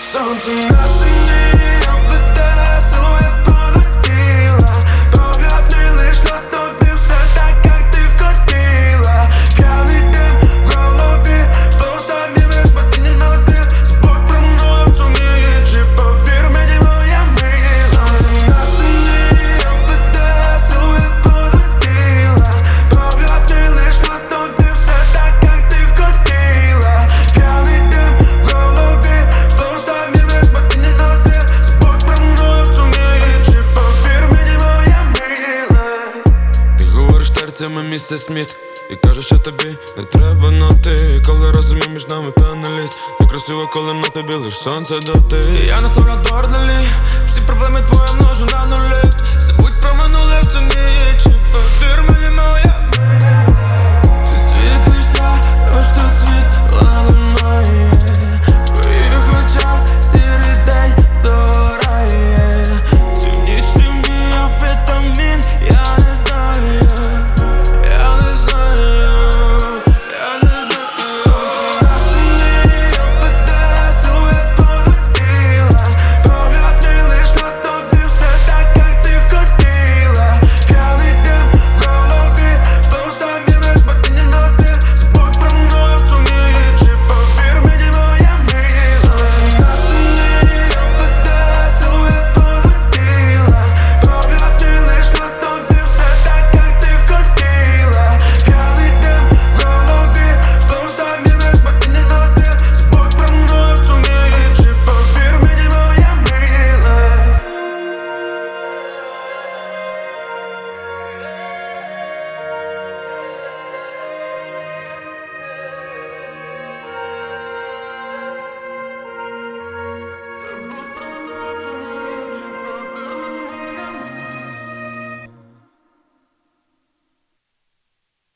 Сонце на сині обведе силует твого тіла. Погляд мій лиш на тобі, все так, як ти хотіла. П'яний дим в голові, знову самі без падіння на ти. Забудь про мною в цю ніч і повір мені, моя мрія. Сонце на сині обведе силует твого тіла. Погляд мій лиш на тобі, все так, як ти хотіла. П'яний дим в голові, знову самі без падіння на ти. Забудь про мною в цю ніч і повір мені, моя мрія. Ти говориш терцями місце сміт і кажеш, що тобі не треба на ти. Коли розумів між нами певний лід. Так красиво, коли на тобі лиш сонце доти. Я на дордалі, всі проблеми твої множу на нулі. Забудь про минуле в цю ніч і повір мені.